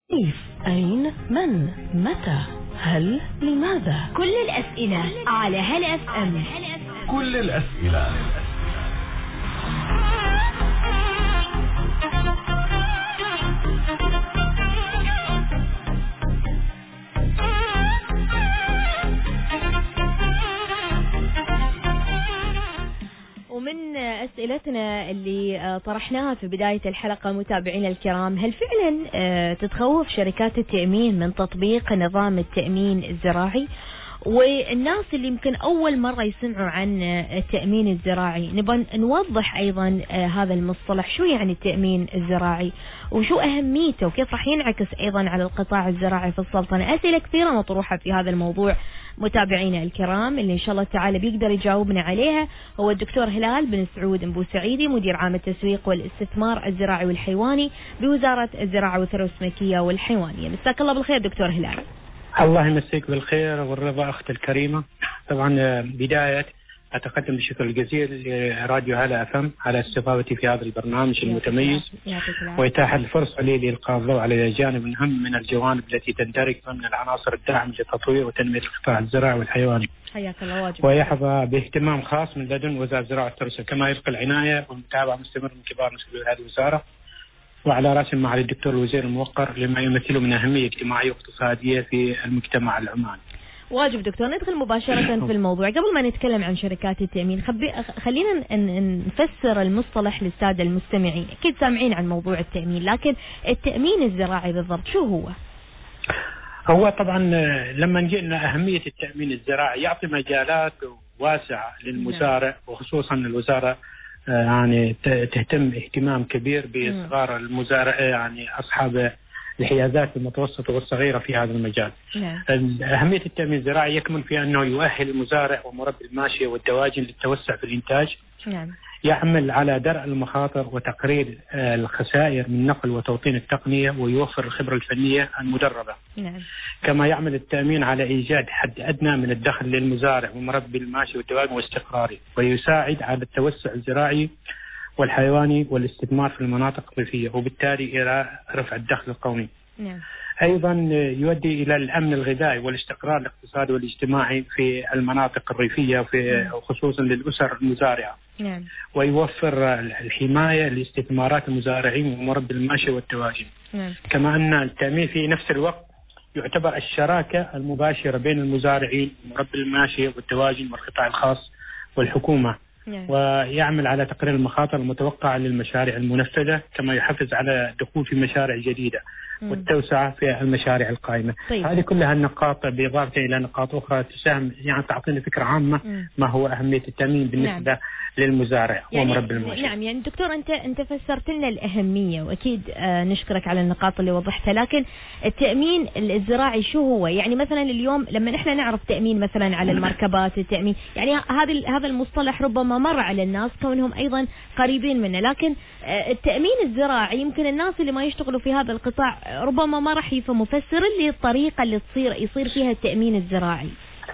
كيف؟ أين؟ من؟ متى؟ هل؟ لماذا؟ كل الأسئلة على هل اف ام. كل الأسئلة. ومن أسئلتنا اللي طرحناها في بداية الحلقة متابعينا الكرام، هل فعلا تتخوف شركات التأمين من تطبيق نظام التأمين الزراعي؟ والناس اللي يمكن أول مرة يسمعوا عن التأمين الزراعي نبغى نوضح أيضا هذا المصطلح، شو يعني التأمين الزراعي وشو أهميته وكيف راح ينعكس أيضا على القطاع الزراعي في السلطنة. أسئلة كثيرة مطروحة في هذا الموضوع متابعينا الكرام، اللي إن شاء الله تعالى بيقدر يجاوبنا عليها هو الدكتور هلال بن سعود أبو سعيدي، مدير عام التسويق والاستثمار الزراعي والحيواني بوزارة الزراعة والثروة السمكية والحيوانية. مساك الله بالخير دكتور هلال. الله يمسيك بالخير والرضا أختي الكريمة. طبعا بداية أتقدم بشكر جزيل لراديو هلا اف ام على استضافتي في هذا البرنامج المتميز وإتاحة الفرصة لي لإلقاء الضوء على جانب مهم من الجوانب التي تندرج ضمن العناصر الداعمة لتطوير وتنمية القطاع الزراعي والحيواني. حياك الله. واجب. ويحظى باهتمام خاص من لدن وزارة الزراعة والترسل، كما يبقى العناية والمتابعة مستمرة من كبار مسؤولي هذه الوزارة، وعلى رأسهم معالي الدكتور الوزير الموقر لما يمثله من أهمية اجتماعية واقتصادية في المجتمع العماني. واجب دكتور. ندخل مباشرة في الموضوع. قبل ما نتكلم عن شركات التأمين خلينا نفسر المصطلح للسادة المستمعين. أكيد سامعين عن موضوع التأمين، لكن التأمين الزراعي بالضبط شو هو؟ هو طبعا لما نجينا أهمية التأمين الزراعي يعطي مجالات واسعة للمزارع، وخصوصا الوزارة يعني تهتم اهتمام كبير بصغار المزارع، يعني أصحاب الحيازات المتوسطة والصغيرة في هذا المجال. أهمية التأمين الزراعي يكمن في أنه يؤهل المزارع ومربي الماشية والدواجن للتوسع في الإنتاج. يعمل على درء المخاطر وتقرير الخسائر من نقل وتوطين التقنية، ويوفر الخبرة الفنية المدربة. كما يعمل التأمين على إيجاد حد أدنى من الدخل للمزارع ومربي الماشية والدواجن واستقراره، ويساعد على التوسع الزراعي والحيواني والاستثمار في المناطق الريفية، وبالتالي إلى رفع الدخل القومي. أيضا يؤدي إلى الأمن الغذائي والاستقرار الاقتصادي والاجتماعي في المناطق الريفية، خصوصا للأسر المزارعة. ويوفر الحماية لاستثمارات المزارعين ومربي الماشية والدواجن. كما أن التأمين في نفس الوقت يعتبر الشراكة المباشرة بين المزارعين ومربي الماشية والدواجن والقطاع الخاص والحكومة، ويعمل على تقرير المخاطر المتوقعة للمشاريع المنفذة، كما يحفز على الدخول في مشاريع جديدة والتوسعة في المشاريع القائمة. هذه كلها النقاط بإضافة إلى نقاط أخرى تساهم، يعني تعطينا فكرة عامة ما هو أهمية التأمين بالنسبة للمزارع ومربي الماشية. نعم، يعني دكتور أنت فسرت لنا الأهمية، وأكيد نشكرك على النقاط اللي وضحتها، لكن التأمين الزراعي شو هو؟ يعني مثلا اليوم لما نحن نعرف تأمين مثلا على المركبات، التأمين يعني هذا المصطلح ربما مر على الناس كونهم أيضا قريبين منه، لكن التأمين الزراعي يمكن الناس اللي ما يشتغلوا في هذا القطاع ربما ما راح يفهموا. فسر لي الطريقة اللي يصير فيها التأمين الزراعي.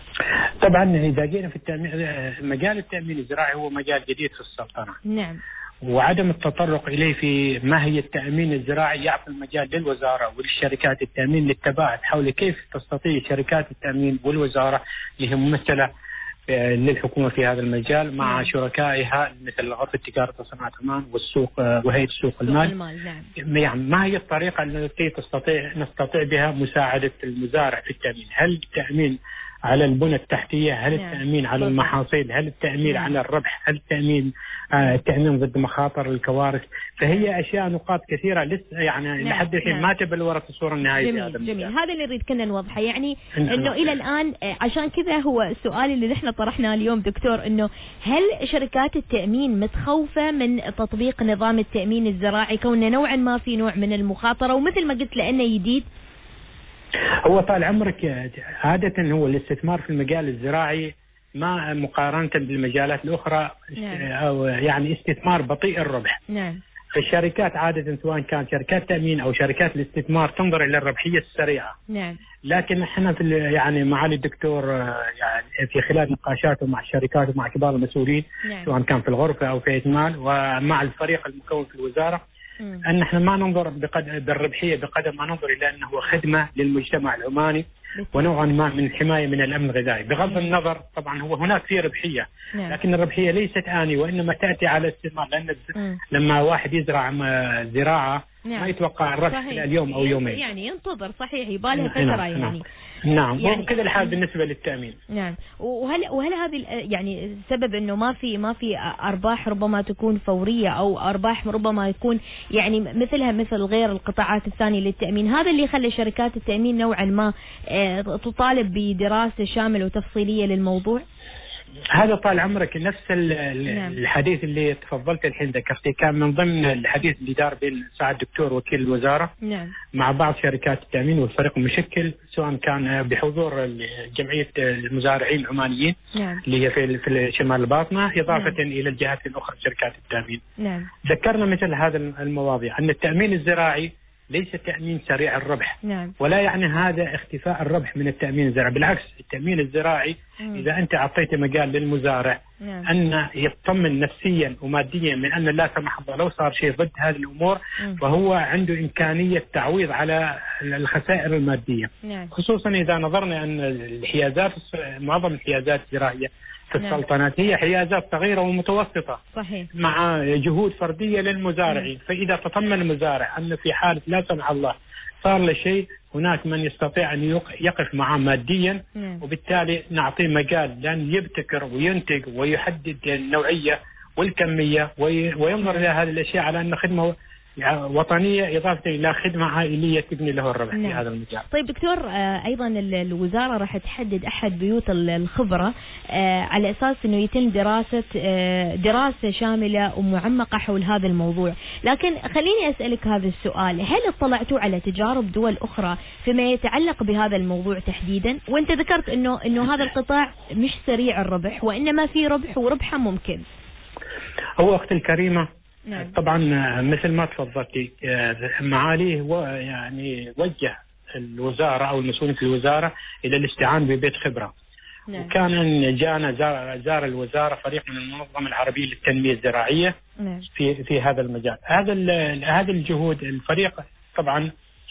طبعا إذا جينا في التأمين، مجال التأمين الزراعي هو مجال جديد في السلطنة. نعم. وعدم التطرق إليه في ما هي التأمين الزراعي يعطي المجال للوزارة وللشركات التأمين للتباعد حول كيف تستطيع شركات التأمين والوزارة اللي هي ممثلة للحكومة في هذا المجال مع شركائها مثل غرفة تجارة وصناعة عمان والسوق وهيئة سوق المال. يعني ما هي الطريقة التي نستطيع بها مساعدة المزارع في التأمين؟ هل التأمين على البنى التحتية؟ هل التأمين على المحاصيل؟ هل التأمين على الربح؟ هل التأمين ضد مخاطر الكوارث؟ فهي أشياء نقاط كثيرة لسه يعني لحد الحين ما تبلورت الصورة النهائية. جميل. هذا اللي نريد كنا نوضحه، يعني إنه إلى الآن عشان كذا هو السؤال اللي نحن طرحناه اليوم دكتور، إنه هل شركات التأمين متخوفة من تطبيق نظام التأمين الزراعي كونه نوعا ما في نوع من المخاطرة، ومثل ما قلت لأنه جديد؟ هو طال عمرك عادة هو الاستثمار في المجال الزراعي ما مقارنة بالمجالات الأخرى أو يعني استثمار بطيء الربح. نعم. الشركات عادة سواء كانت شركات تأمين أو شركات الاستثمار تنظر إلى الربحية السريعة. نعم. لكن احنا في يعني معالي الدكتور يعني في خلال نقاشاته مع الشركات ومع كبار المسؤولين سواء كان في الغرفة أو في إجمال ومع الفريق المكون في الوزارة أن احنا ما ننظر بالربحية بقدر ما ننظر إلى أنه خدمة للمجتمع العماني ونوعا ما من حماية من الأمن الغذائي، بغض النظر طبعا هو هناك في ربحية، لكن الربحية ليست آنية وإنما تأتي على استثمار، لأن لما واحد يزرع زراعة ما يتوقع الربح خلال يوم أو يومين، يعني ينتظر صحيح يبالها فترة يعني. نعم يعني وكذا الحال بالنسبة للتأمين. نعم. وهل هذه يعني سبب انه ما في ارباح ربما تكون فورية او ارباح ربما يكون يعني مثل غير القطاعات الثانية للتأمين، هذا اللي يخلي شركات التأمين نوعا ما تطالب بدراسة شاملة وتفصيلية للموضوع؟ هذا طال عمرك نفس الحديث اللي تفضلت الحين ذكرتيه، كان من ضمن الحديث اللي دار بين سعد الدكتور وكيل الوزارة مع بعض شركات التأمين والفريق المشكل، سواء كان بحضور جمعية المزارعين العمانيين اللي هي في شمال الباطنة، إضافة إلى الجهات الأخرى شركات التأمين. ذكرنا مثل هذا المواضيع، أن التأمين الزراعي ليس تأمين سريع الربح، ولا يعني هذا اختفاء الربح من التأمين الزراعي، بالعكس التأمين الزراعي إذا أنت أعطيت مجال للمزارع أن يطمن نفسيا وماديا من أن لا سمح الله لو صار شيء ضد هذه الأمور فهو عنده إمكانية تعويض على الخسائر المادية، خصوصا إذا نظرنا أن الحيازات معظم الحيازات الزراعية في السلطنات هي حيازات صغيرة ومتوسطة صحيح. مع جهود فردية للمزارعين، فإذا تطمن المزارع أن في حالة لا سمح الله صار له شيء هناك من يستطيع أن يقف معه ماديا، وبالتالي نعطيه مجال لأن يبتكر وينتج ويحدد النوعية والكمية وينظر إلى هذه الأشياء على أن خدمة وطنية إضافة إلى خدمة عائلية تبني له الربح في هذا المجال. طيب دكتور، أيضا الوزارة راح تحدد أحد بيوت الخبرة على أساس أنه يتم دراسة شاملة ومعمقة حول هذا الموضوع، لكن خليني أسألك هذا السؤال، هل اطلعتوا على تجارب دول أخرى فيما يتعلق بهذا الموضوع تحديدا؟ وأنت ذكرت أنه هذا القطاع مش سريع الربح وإنما في ربح وربحه ممكن. هو أختي الكريمة طبعا مثل ما تفضلتي معاليه يعني وجه الوزارة أو المسؤولين في الوزارة إلى الاستعانة ببيت خبرة، وكان جانا زار الوزارة فريق من المنظمة العربية للتنمية الزراعية في هذا المجال. هذه الجهود الفريق طبعا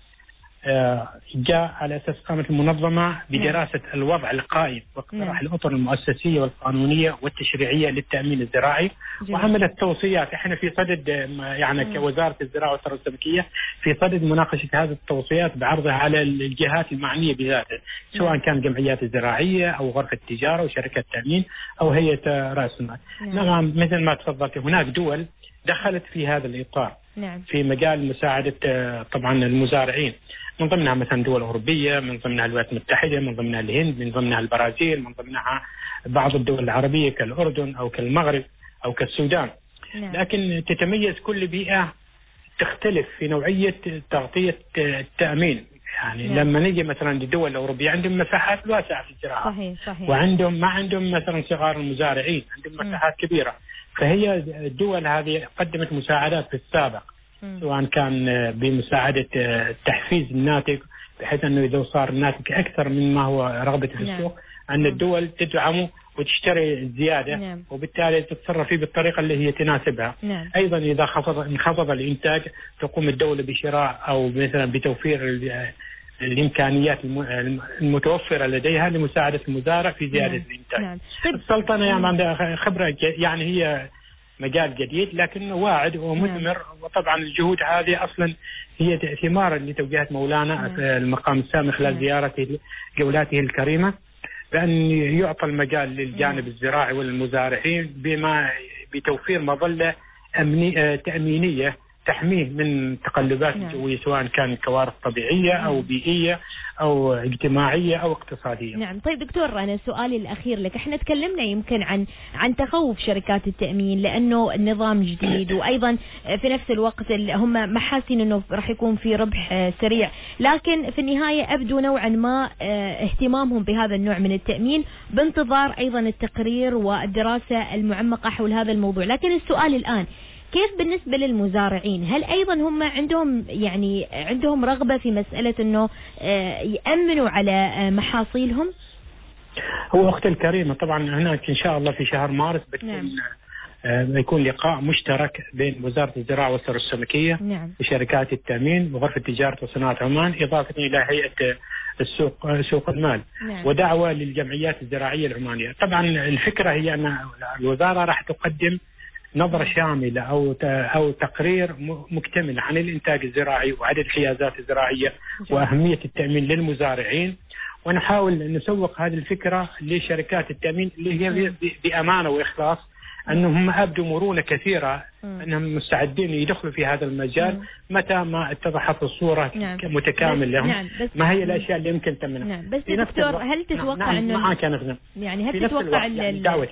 جاء على أساس قامت المنظمة بدراسة الوضع القائم واقتراح الأطر المؤسسية والقانونية والتشريعية للتأمين الزراعي، وعملت توصيات. احنا في صدد يعني كوزارة الزراعة والثروة السمكية في صدد مناقشة هذه التوصيات بعرضها على الجهات المعنية بذاتها، سواء كان جمعيات الزراعية أو غرفة التجارة وشركة التأمين أو هيئة رأس المال. نعم مثل ما تفضلت هناك دول دخلت في هذا الإطار في مجال مساعدة طبعا المزارعين، من ضمنها مثلا دول أوروبية، من ضمنها الولايات المتحدة، من ضمنها الهند، من ضمنها البرازيل، من ضمنها بعض الدول العربية كالأردن أو كالمغرب أو كالسودان. لكن تتميز كل بيئة تختلف في نوعية تغطية التأمين، يعني لما نيجي مثلا للدول الأوروبية عندهم مساحات واسعة في الزراعة صحيح. وعندهم ما عندهم مثلا صغار المزارعين، عندهم مساحات كبيرة، فهي الدول هذه قدمت مساعدات في السابق سواء كان بمساعدة تحفيز الناتج، بحيث أنه إذا صار الناتج أكثر مما هو رغبة في السوق أن الدول تدعمه وتشتري الزيادة وبالتالي تتصرف فيه بالطريقة اللي هي تناسبها. أيضا إذا انخفض الإنتاج تقوم الدولة بشراء أو مثلا بتوفير الإمكانيات المتوفرة لديها لمساعدة المزارع في زيادة الإنتاج. السلطنة يعني عندها خبرة، يعني هي مجال جديد لكنه واعد ومثمر، وطبعا الجهود هذه أصلا هي ثمار لتوجيهات مولانا في المقام السامي خلال زيارته جولاته الكريمة، بأن يعطى المجال للجانب الزراعي والمزارعين بتوفير مظلة تأمينية تحميه من تقلبات الجوية، سواء كان كوارث طبيعية أو بيئية أو اجتماعية أو اقتصادية. نعم. طيب دكتور، أنا سؤالي الأخير لك، احنا تكلمنا يمكن عن تخوف شركات التأمين لأنه النظام جديد، وأيضا في نفس الوقت هم محاسين أنه راح يكون في ربح سريع، لكن في النهاية أبدو نوعا ما اهتمامهم بهذا النوع من التأمين بانتظار أيضا التقرير والدراسة المعمقة حول هذا الموضوع. لكن السؤال الآن، كيف بالنسبة للمزارعين؟ هل أيضا هم عندهم رغبة في مسألة أنه يأمنوا على محاصيلهم؟ هو أختي الكريمة طبعا هناك إن شاء الله في شهر مارس بتكون يكون لقاء مشترك بين وزارة الزراعة والثروة السمكية وشركات التأمين وغرفة تجارة وصناعة عمان، إضافة إلى هيئة سوق المال، ودعوة للجمعيات الزراعية العمانية. طبعا الفكرة هي أن الوزارة راح تقدم نظرة شاملة أو تقرير مكتمل عن الإنتاج الزراعي وعدد الحيازات الزراعية وأهمية التأمين للمزارعين، ونحاول نسوق هذه الفكرة لشركات التأمين اللي هي بأمانة وإخلاص أنهم أبدوا مرونة كثيرة، أنهم مستعدين يدخلوا في هذا المجال متى ما اتضحت الصورة متكامل لهم. ما هي الأشياء اللي يمكن تمنع. بس دكتور، هل تتوقع أنه يعني هل تتوقع الدعوة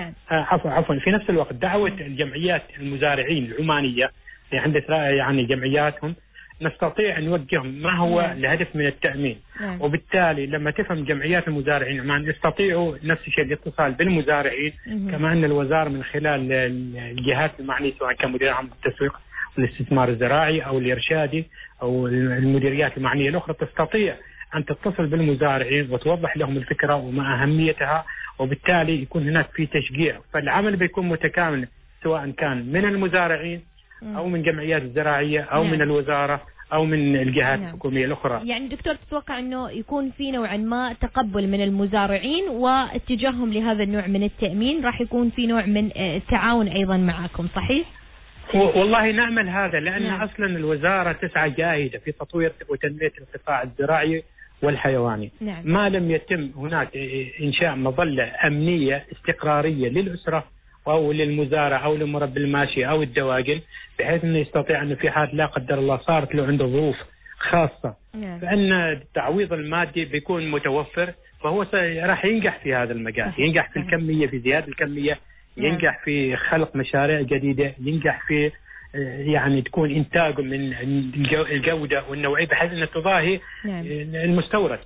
عفوا في نفس الوقت دعوة الجمعيات المزارعين العمانية اللي عندها يعني جمعياتهم نستطيع أن نوجههم ما هو الهدف من التأمين، وبالتالي لما تفهم جمعيات المزارعين عمان يستطيعوا نفس الشيء الاتصال بالمزارعين، كما أن الوزارة من خلال الجهات المعنية سواء كان مدير عام التسويق والاستثمار الزراعي أو الإرشادي أو المديريات المعنية الأخرى تستطيع أن تتصل بالمزارعين وتوضح لهم الفكرة وما أهميتها، وبالتالي يكون هناك في تشجيع، فالعمل بيكون متكامل سواء كان من المزارعين أو من جمعيات الزراعية أو من الوزارة أو من الجهات الحكومية الأخرى. يعني دكتور تتوقع أنه يكون في نوعا ما تقبل من المزارعين واتجاههم لهذا النوع من التأمين، راح يكون في نوع من التعاون أيضا معكم، صحيح؟ والله نأمل هذا، لأن أصلا الوزارة تسعى جاهدة في تطوير وتنمية القطاع الزراعي والحيواني. ما لم يتم هناك إنشاء مظلة أمنية استقرارية للأسرة أو للمزارع أو لمربي الماشية أو الدواجن، بحيث أنه يستطيع أنه في حال لا قدر الله صارت له عنده ظروف خاصة فإن التعويض المادي بيكون متوفر، فهو راح ينجح في هذا المجال، ينجح في الكمية، في زيادة الكمية، ينجح في خلق مشاريع جديدة، ينجح في يعني تكون إنتاجه من الجودة والنوعية بحيث أن تضاهي المستورد.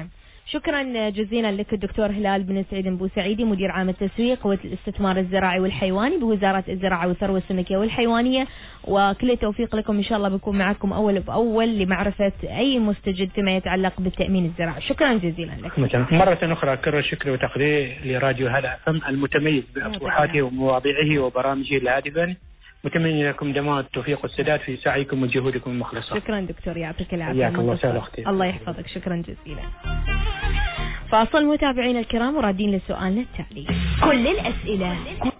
شكرا جزيلا لك الدكتور هلال بن سعيد بوسعيدي، مدير عام التسويق والاستثمار الزراعي والحيواني بوزارة الزراعة والثروة السمكية والحيوانية، وكل التوفيق لكم. إن شاء الله بكون معكم أول بأول لمعرفة أي مستجد فيما يتعلق بالتأمين الزراعي. شكرا جزيلا لك. مرة أخرى أكرر شكري وتقديري لراديو هلا FM المتميز بأصوحاته ومواضيعه وبرامجه الهادفة، متمنى لكم دوام التوفيق والسداد في سعيكم وجهودكم المخلصة. شكرا دكتور، يعطيك العافية. الله يحفظك، شكرا جزيلا. فاصل متابعينا الكرام ورادين لسؤالنا التالي. كل الأسئلة